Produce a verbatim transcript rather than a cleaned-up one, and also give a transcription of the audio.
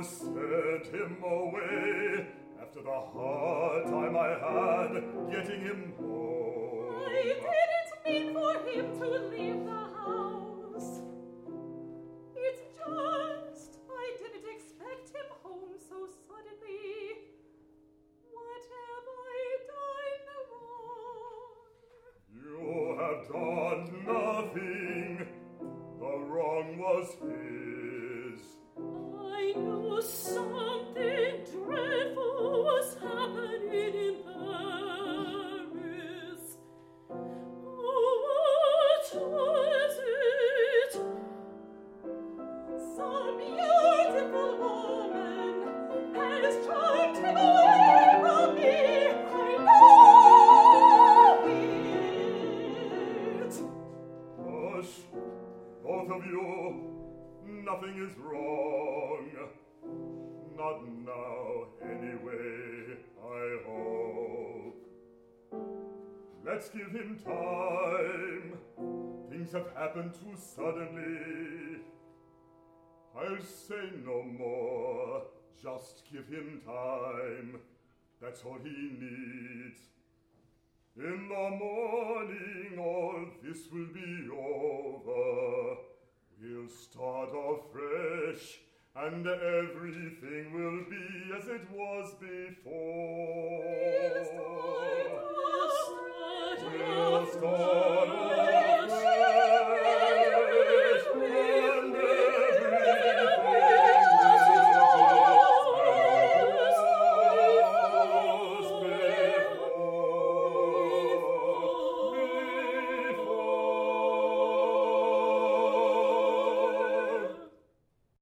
sent him away after the hard time I had getting him home. I didn't mean for him to leave the house. It's just I didn't expect him home so suddenly. What have I done wrong? You have done nothing. The wrong was his. I knew something dreadful was happening in Paris. What was it? Some beautiful woman has charmed him away from me. I know it. Hush, both of you. Nothing is wrong. Not now, anyway, I hope. Let's give him time. Things have happened too suddenly. I'll say no more. Just give him time. That's all he needs. In the morning, all this will be over. We'll start afresh, and everything will be as it was before. We'll start, We'll start